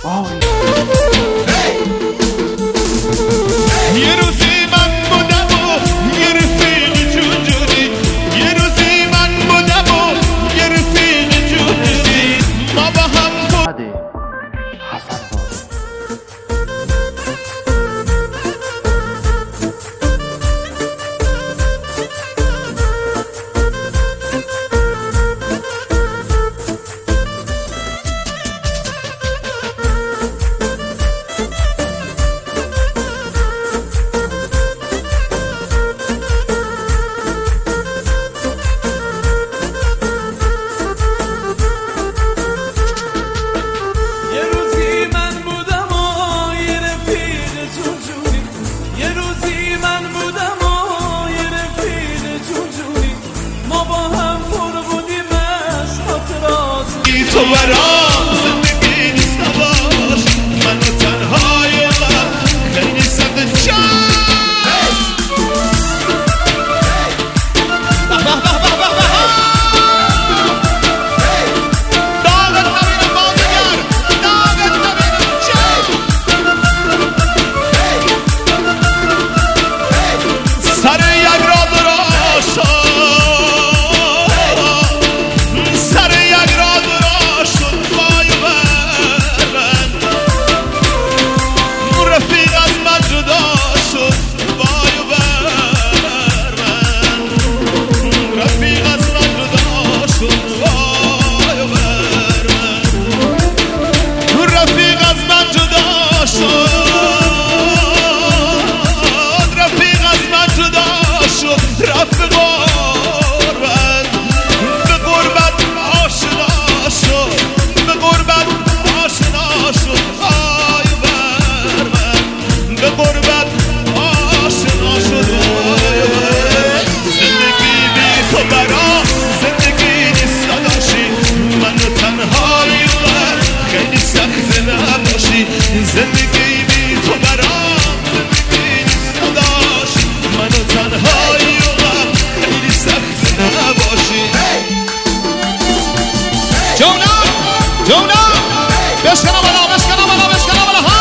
یه روزی من بودم و یه رفیق جونجونی، یه روزی من بودم و یه رفیق جونجونی، ما با هم حسن تو برام زندگی نیست نباش، منو تنهای وقت خیلی سخت جان. داغت نبینم بازیگر، داغت نبینم جان. سر یک را دراشت، سر یک را دراشت وای بر من، رفیق از من جدا شد وای بر من، رفیق از من جدا شد وای بر من، رفیق از من جدا شد، رفیق از من جدا شد، رفت به غربت، به غربت آشنا شد، به غربت آشنا شد وای بر من، به غربت آشنا شد وای بر من. زندگی بی تو برام زندگی نیست نداشی، منو تنهایی و خیلی سخت نباشی، زندگی بی تو برام زندگی نیست نداشی، منو تنهایی و خیلی سخت نباشی. جونم جونم بشکنم بالا، بشکنم بالا، بشکنم بالا ها.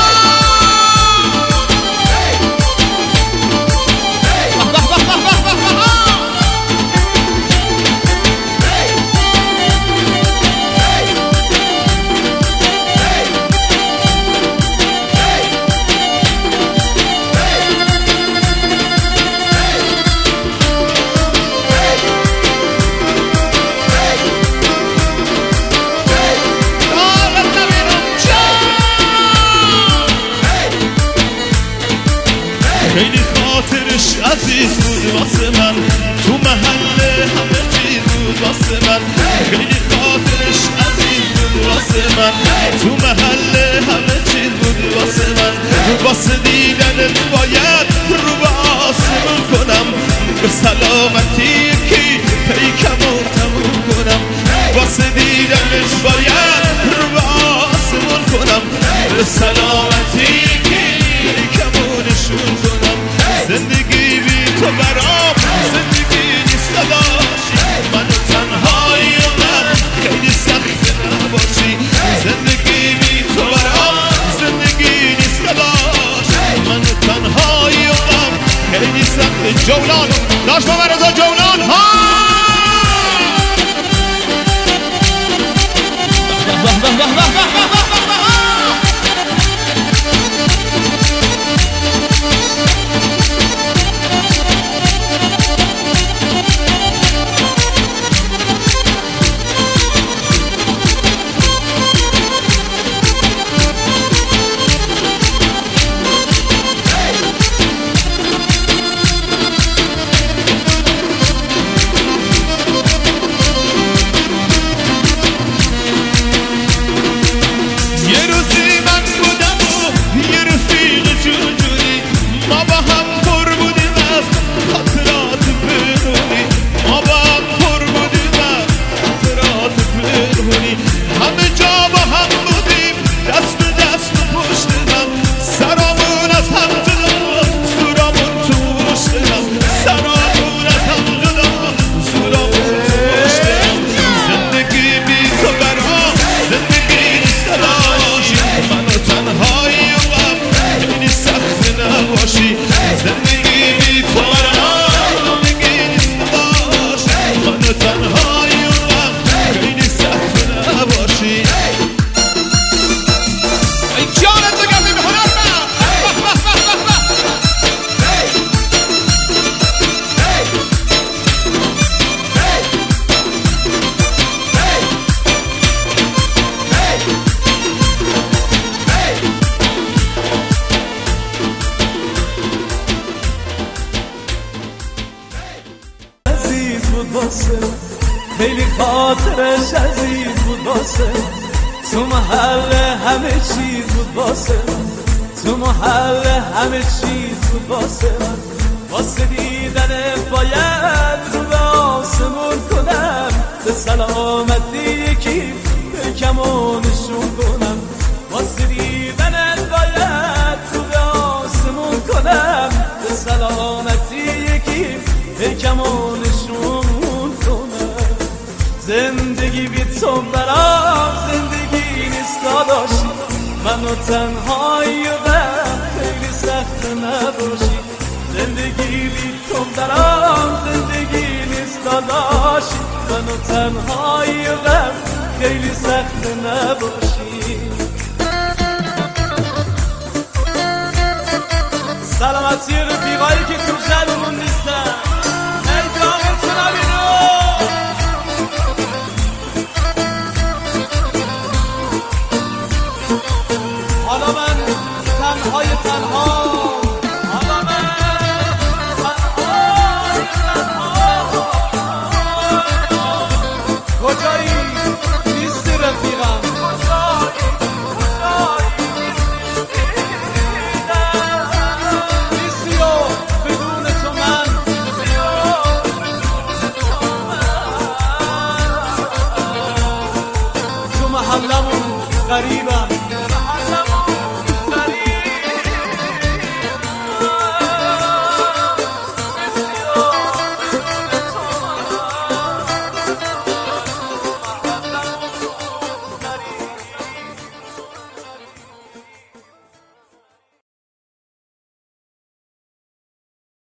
خیلی خاطرش عزیز بود واسه من، تو محله همه چیز بود واسه من، خیلی خاطرش عزیز بود واسه من، تو محله همه چیز بود واسه من، واسه دیدنت باید رو به آسمون کنم، به سلامتی کی پیکمو تموم کنم، واسه دیدنش باید رو به آسمون کنم، به سلامتی کی پیکمو نشون کنم. زندگی بی تو برام زندگی نیست نداشی، منو تنهایی و من خیلی سخت نباشی، زندگی بی تو برام زندگی نیست نداشی، منو تنهایی و من خیلی سخت. جولان داشت با رضا جولان ها. بود واسه خیلی خاطرش عزیز بود واسه تو محل همه چیز بود واسه تو محل همه چیز بود واسه دیدن باید رو به آسمون کنم به سلامتی یکی بکم و نشون کنم واسه دیدن باید رو به آسمون کنم به سلامتی یکی بکم و نشون کنم زندگی بی تو برام زندگی نیست داداشی منو تنهایی و خیلی سخت نباشی زندگی بی تو برام زندگی نیست داداشی منو تنهایی و خیلی سخت نباشی سلامتی رفیقایی که تو جلومون نیستن ای جامعتون آبینو حالا من تنهای تنها حالا من تنهای تنها کجایی نیستی رفیقم نیستی و بدون تو من تو محلمون غریبم